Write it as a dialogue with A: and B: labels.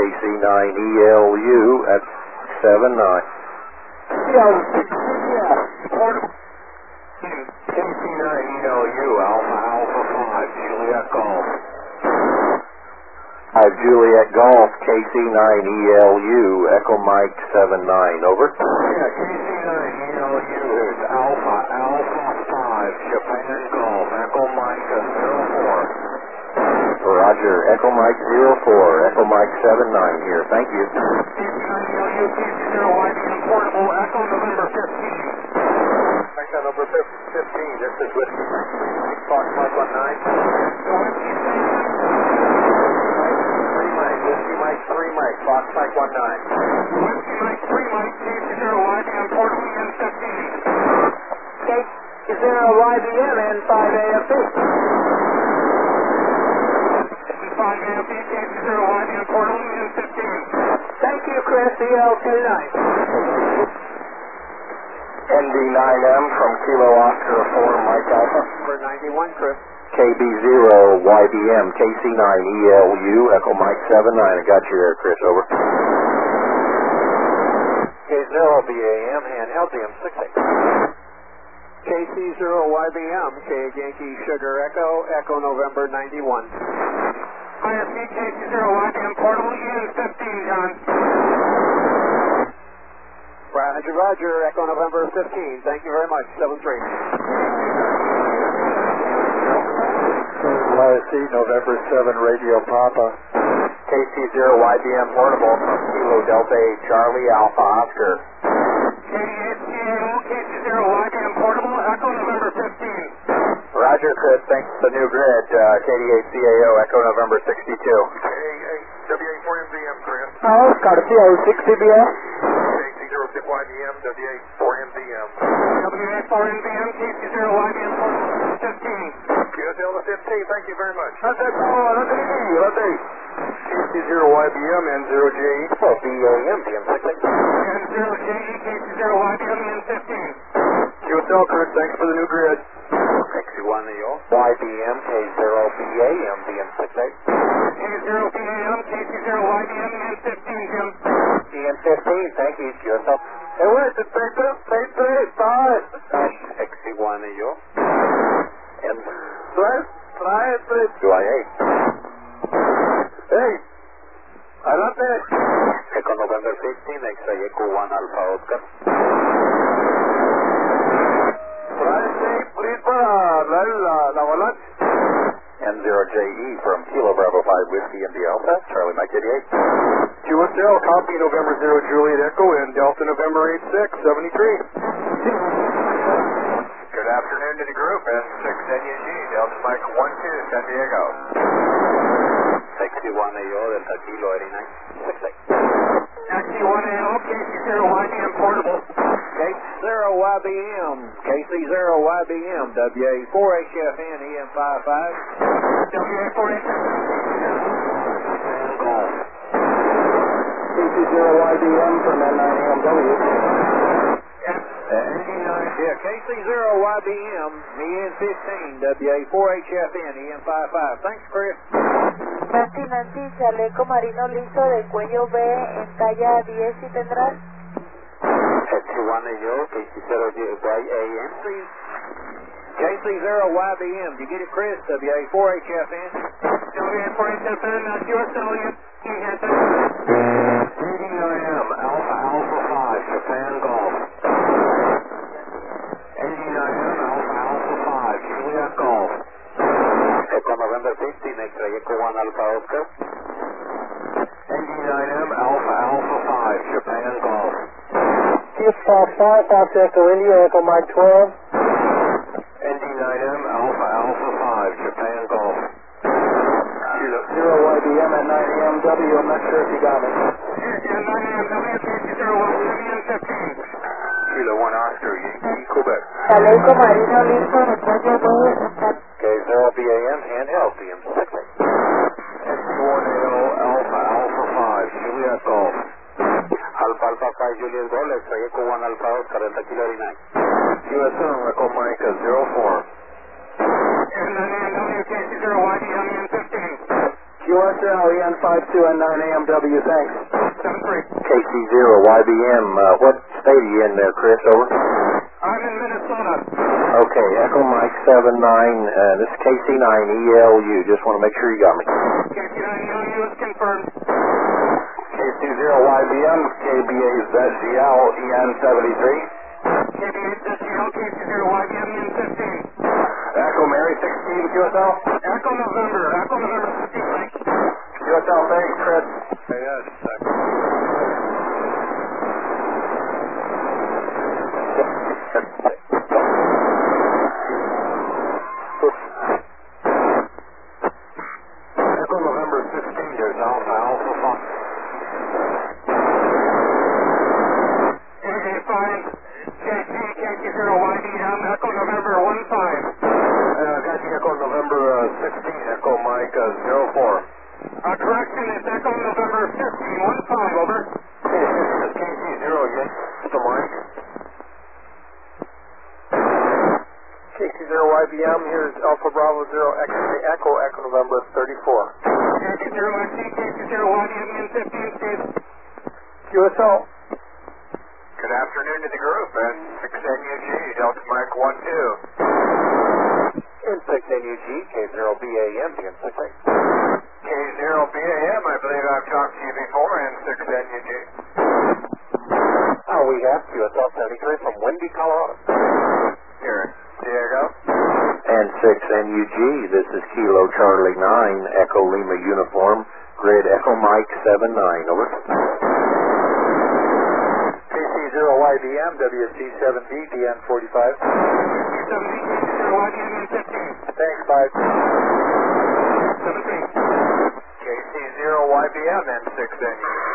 A: KC9ELU at 79. KC9ELU, Alpha Alpha 5, Juliet Golf. Juliet Golf, KC9ELU, Echo Mike 79, over. Yeah, KC9ELU is Alpha Alpha 5, Japan Golf, Echo Mike 04. Roger, Echo Mike 04, Echo Mike 79 here, thank you. KC9ELU, KC0YBM Portable, Echo November 15. Echo number 15, this is Whiskey Fox Mike 19. Whiskey Mike 3 Mike, Fox Mike 19. Whiskey Mike 3 Mike, KC0YBM Portable, N15.
B: KC0YBM N5AFP.
A: 5AFP, KC0YBM Portable, N15.
B: Thank you, Chris, EL29.
A: ND9M from Kilo Oscar 4 Mike Alpha.
B: Number 91, Chris.
A: KB0YBM, KC9ELU, Echo Mike 79. I got you there, Chris, over. K0BAM, handheld, DM68.
B: KC0YBM, K Yankee Sugar Echo, Echo November 91.
A: IFP, KC0YBM, Portable, EN15, John.
B: Roger, Roger, Echo November 15. Thank you very much, 73.
A: YSC, November 7, Radio Papa. KC0YBM Portable from Kilo Delta 8, Charlie Alpha Oscar. KC0YBM Portable, Echo November 15. Roger, Chris, thanks for the new grid. KD8CAO, Echo November 62. WA4MVM, Chris.
B: Oscar, CA6CBS.
A: KC06YBM, WA4MVM. WA4MVM, KC0YBM Portable 15. QSL 15, thank you very much. KC0YBM, N0JE. Oh, BAM, DM6. N0JE, KC0YBM, N15. QSL, Chris, thanks for the new grid. XC1EO. YBM, K0BAM, DM68. K0BAM, KC0YBM, N15, Jim. EN15, thank you, QSL. Hey, wait, the paper, bye. XC1EO. And try it, please. QIA. Hey, adelante. Echo November 15, X-ray Echo 1 Alpha Oscar. Try it, please, para la volante. N0JE from Kilo Bravo 5 Whiskey India Alpha, Charlie Mike 88. QSL, copy November 0 Juliet Echo and Delta November 86, 73. Good afternoon to the group, S6NUG, Delta Mike 12, San Diego. XC1AO, Delta Kilo 89, 68. XC1AO, KC0YBM Portable.
B: KC0YBM, KC0YBM, WA4HFN, EM55.
A: WA4HFN.
B: KC0YBM from N9AMW.
A: Yeah,
B: KC0YBM, EN15, WA4HFN, EM55. Thanks, Chris.
C: Nancy, chaleco marino liso de cuello B en talla 10 y tendrás.
A: XC1AO, KC0YAM, please.
B: KC0YBM, did you get it, Chris? WA4HFN.
A: WA4HFN, QSL, ND9M, Alpha Alpha 5, Japan Golf. ND9M, Alpha Alpha 5, Juliet Golf. Echo November 15, X-ray Echo 1 Alpha Oscar. ND9M, Alpha Alpha 5, Japan Golf.
B: Fox 5, Fox Echo India, Echo Mike 12.
A: ND9M, Alpha Alpha 5, Japan Golf.
B: 0YBM at 9AMW, I'm not sure if you got it.
A: Yeah, 9AMW, KC0YBM, 15. Kilo 1 Oscar, Yankee, Quebec.
C: Chaleco marino liso de cuello B en talla.
A: K0BAM, handheld, DM6. XC1AO, Alpha Alpha 5, Juliet Golf. Alpha Alpha 5, Juliet Golf, X-ray Echo 1 Alpha Oscar, Delta Kilo 89. QSL, Echo Mike 04. N9AMW, KC0YBM, N15.
B: QSL EN52N9AMW, thanks.
A: 73. KC0YBM, what state are you in there, Chris? Over.
B: I'm in Minnesota.
A: Okay, Echo Mike 79, this is KC9ELU. Just want to make sure you got me.
B: KC9ELU is confirmed.
A: KC0YBM, KBAZGL EN73.
B: KBAZGL, KC0YBM EN15.
A: Echo Mary 16 QSL.
B: Echo November 15, thanks.
A: QSL, thanks, Chris.
B: Yes,
A: Echo November 15, there's Alpha Fox.
B: KJ5, JC, KC0YBM, Echo November 15.
A: Got you, Echo November 16, Echo Mike 04.
B: Correction, it's Echo November 15, 15, over.
A: KC0, Echo Mike.
B: KC0YBM, here's Alpha Bravo 0 X-ray Echo, Echo November 34. KC0XC, KC0YBM EN15, Steve. QSL.
A: Good afternoon to the group, and 6NUG, Delta Mike 12.
B: N6NUG, K0BAM, BN6.
A: K0BAM, I believe I've talked to you before, and 6NUG.
B: We have QSL 73 from Windy, Colorado.
A: Here, Diego. And 6NUG, this is Kilo Charlie 9, Echo Lima Uniform, grid Echo Mike 79, over.
B: KC0YBM, WC7B, DN45. WC7B, KC0YBM, EN15. Thanks, bye.
A: 73. KC0YBM and 6NUG.